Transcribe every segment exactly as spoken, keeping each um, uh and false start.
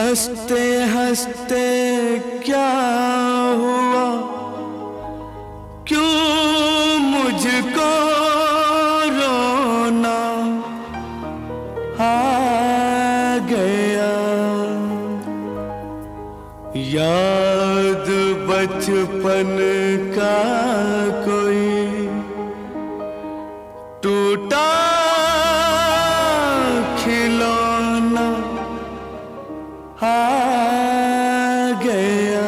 हंसते हंसते क्या हुआ, क्यों मुझको रोना आ गया। याद बचपन का कोई टूटा खिलौना आ गया।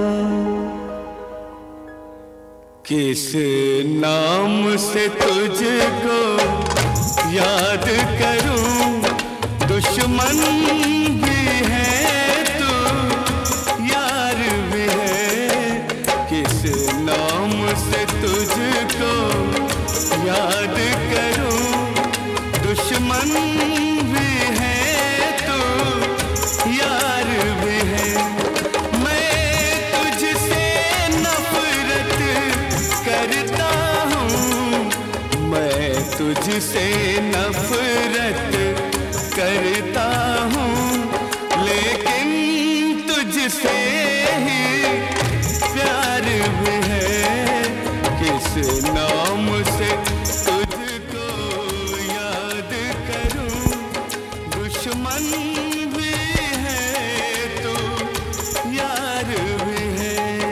किस नाम से तुझको याद करूं, दुश्मन भी है तू यार भी है। किस नाम से तुझको याद करूं, दुश्मन भी है तू यार भी है। मैं तुझसे नफरत करता हूँ, मैं तुझसे नफरत करता हूँ, लेकिन तुझसे ही प्यार भी है। किस नाम से तुझको याद करूं, दुश्मन भी है तू यार भी है।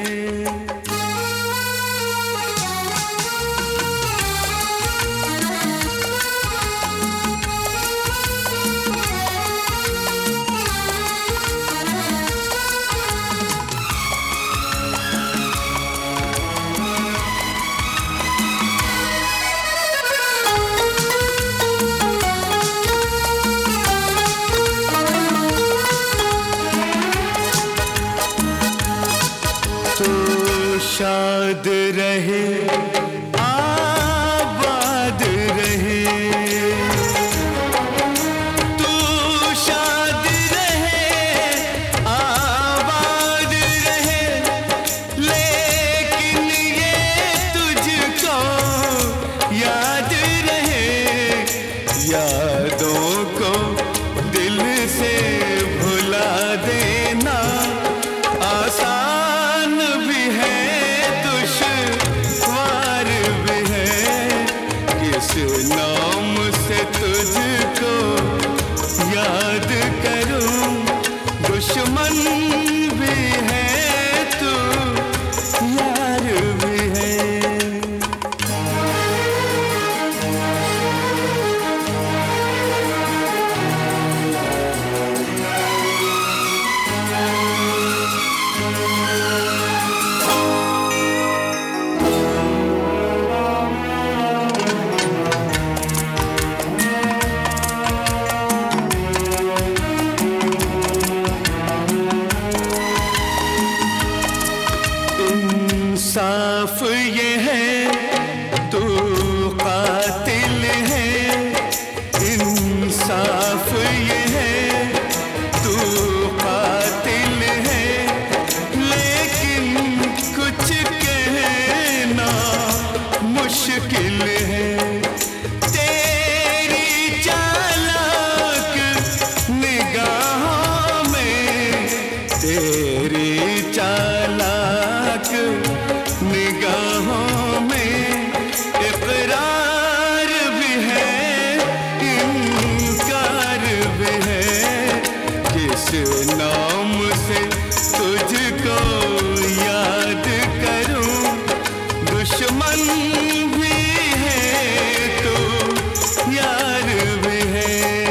तो शाद रहे आबाद रहे, तू शाद रहे आबाद रहे, लेकिन ये तुझको याद रहे। यादों को दिल से भुला देना आसान भी है, दुश्वार भी है। किस नाम से तुझको याद करूं, दुश्मन भी है तू यार भी है। इंसाफ ये है तू कातिल है, इंसाफ ये है तू कातिल है, लेकिन कुछ कहना मुश्किल है। तेरी चालाक निगाहों में, तेरी चालाक निगाहों में इकरार भी है, इनकार भी है। किस नाम से तुझको याद करूं, दुश्मन भी है तो यार भी है।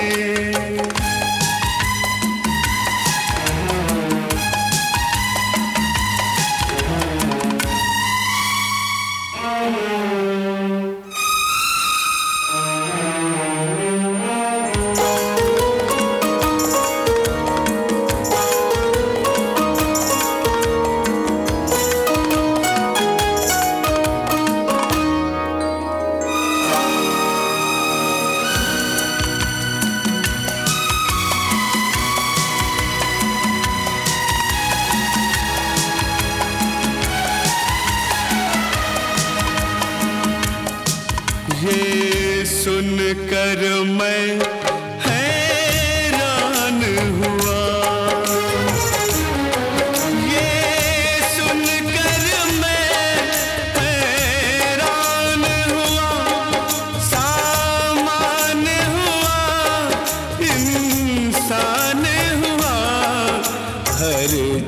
ये सुनकर मैं हैरान हुआ,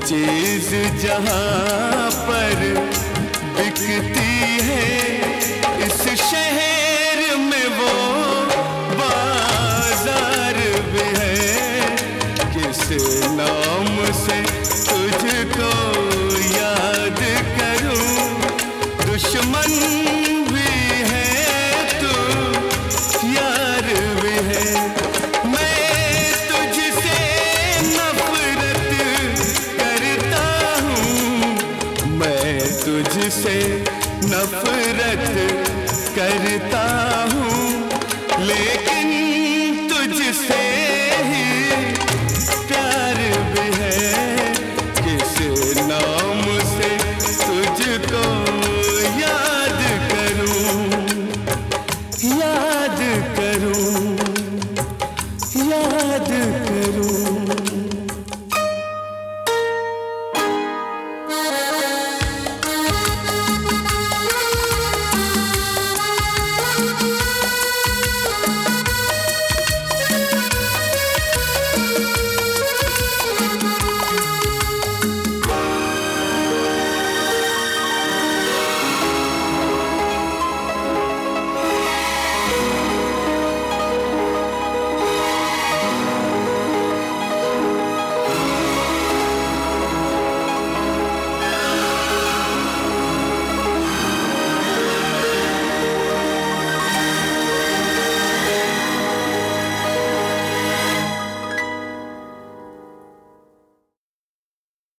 चीज जहां पर बिकती है, इस शहर में वो बाजार भी है। किस नाम से तुझको याद करूं, दुश्मन भी है तू, यार भी है। मैं तुझसे नफरत करता हूँ, मैं तुझसे नफरत करता हूँ, ले